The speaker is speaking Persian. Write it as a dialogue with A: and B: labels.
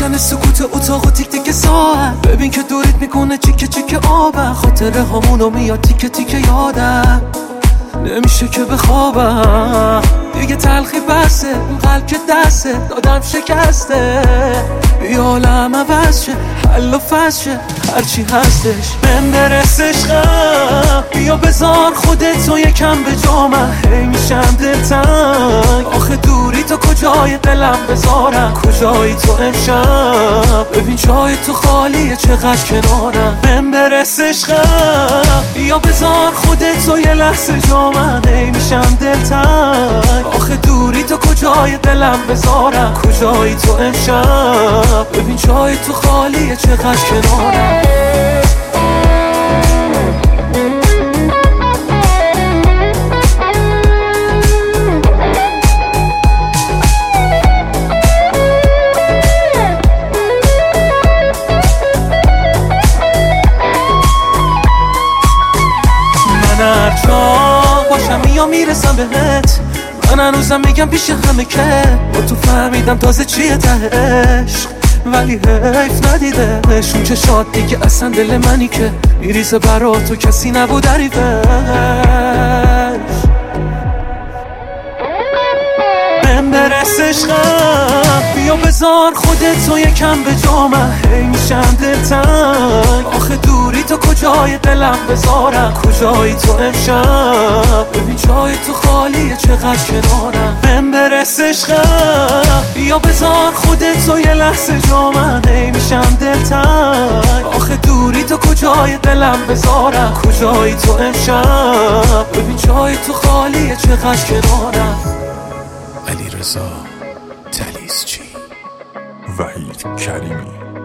A: میشکنه سکوت اتاق و تیک تیک ساعت. ببین که دورت میکنه چیکه چیکه آبم، خاطره هامونو میاد تیکه تیکه یادم، نمیشه که بخوابم دیگه. تلخی بسه اون قلب که دسته دادم شکسته، بیا عالم عوض شه، حل و فصل شه، هرچی هستش بهم برس عشقم. بیا بذار خودتو یکم به جا، من هی میشم دلتنگ. آخه دوری تو کجای دلم بذارم، کجایی تو امشب؟ ببین جای تو خالیه چقدر کنارم. بهم برس عشقم، بیا بذار خودتو یه لحظه جا، من هی میشم دلتنگ. آخه دوری تو کجای دلم بذارم، کجایی تو امشب؟ ببین جای تو خالیه چقدر کنارم. من هر جا باشم یا میرسم بهت، من هنوزم میگم پیش همه که با تو فهمیدم تازه چیه ته عشق، ولی حیف ندیدش اون چشات دیگه اصلا دل منی که میریزه برا تو کسی نبود حریفش. بهم برس عشقم، بیا بذار خودتو یکم به جا، من هی میشم دلتنگ. آخه دوری تو کجای دلم بذارم، کجایی تو امشب؟ ببین جای تو خالیه چقدر کنارم. بهم برس عشقم، بیا بذار خودتو یه لحظه جا، من هی میشم دلتنگ. آخه دوری تو کجای دلم بذارم، کجایی تو امشب؟ ببین جای تو خالیه چقدر کنارم.
B: علیرضا طلیسچی، وحید کریمی.